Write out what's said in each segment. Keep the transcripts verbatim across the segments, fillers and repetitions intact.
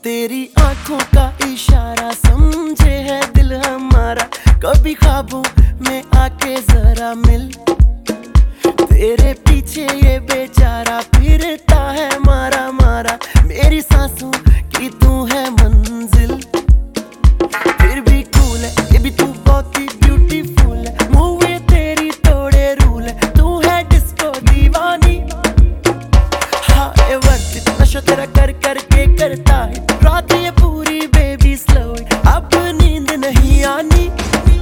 तेरी आंखों का इशारा समझे है दिल हमारा, कभी ख्वाबों में आके जरा मिल। तेरे पीछे ये बेचारा फिरता है मारा मारा, मेरी सांसों की तू है मंजिल। फिर भी कूल है ये भी तू बहुत ही ब्यूटीफुल है, मूव ये तेरी तोड़े रूल है, तू है डिस्को दीवानी। हाँ ये वर्थ नशा तेरा कर कर के करता है रात ये पूरी बेबी स्लो, अब नींद नहीं आनी।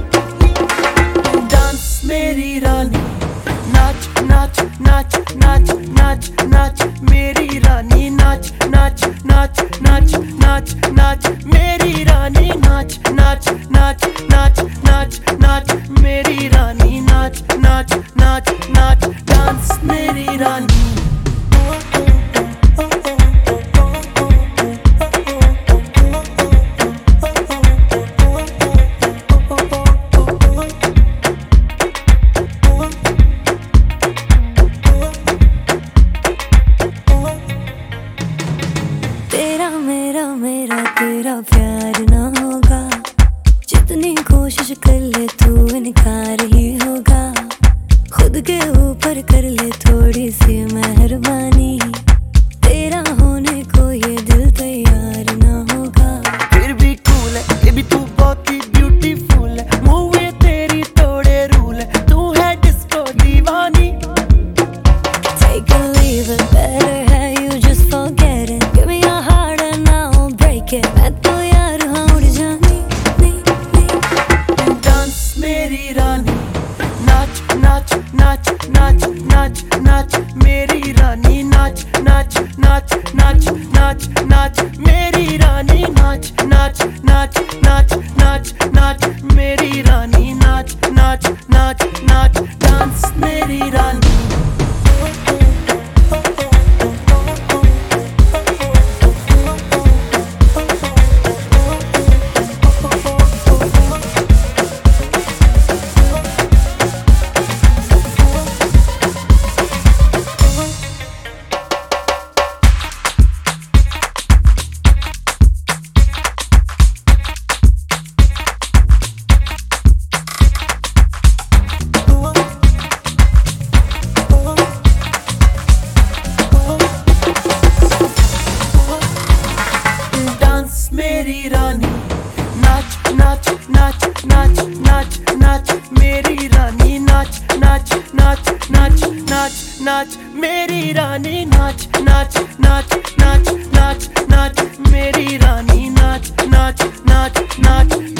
डांस मेरी रानी, नाच नाच नाच नाच नाच नाच मेरी रानी, नाच नाच नाच नाच नाच नाच मेरी रानी, नाच नाच नाच नाच नाच नाच मेरी रानी, नाच नाच नाच नाच डांस मेरी रानी। तेरा मेरा मेरा तेरा प्यार ना होगा, जितनी कोशिश कर ले तू इनकार ही होगा। खुद के ऊपर कर ले थोड़ी सी मेहरबानी, तेरा होने को ये दिल तैयार ना होगा। फिर भी कूल है ये भी तू बहुत ही ब्यूटीफुल है, मूव ये तेरी तोड़े रूल है, तू है डिस्को दीवानी। Take a leave it, better have you just forget it, give me your heart and I'll break it, मैं तो यार हाँ उड़ जानी नी नी। डांस मेरी रानी, नाच नाच नाच नाच नाच नाच मेरी रानी, नाच नाच नाच नाच नाच नाच मेरी रानी, नाच नाच नाच नाच नाच नाच मेरी रानी, नाच नाच नाच नाच डांस मेरी रानी। मेरी रानी, नाच नाच नाच नाच नाच नाच मेरी रानी, नाच नाच नाच नाच नाच नाच मेरी रानी, नाच नाच नाच नाच नाच नाच मेरी रानी, नाच नाच नाच नाच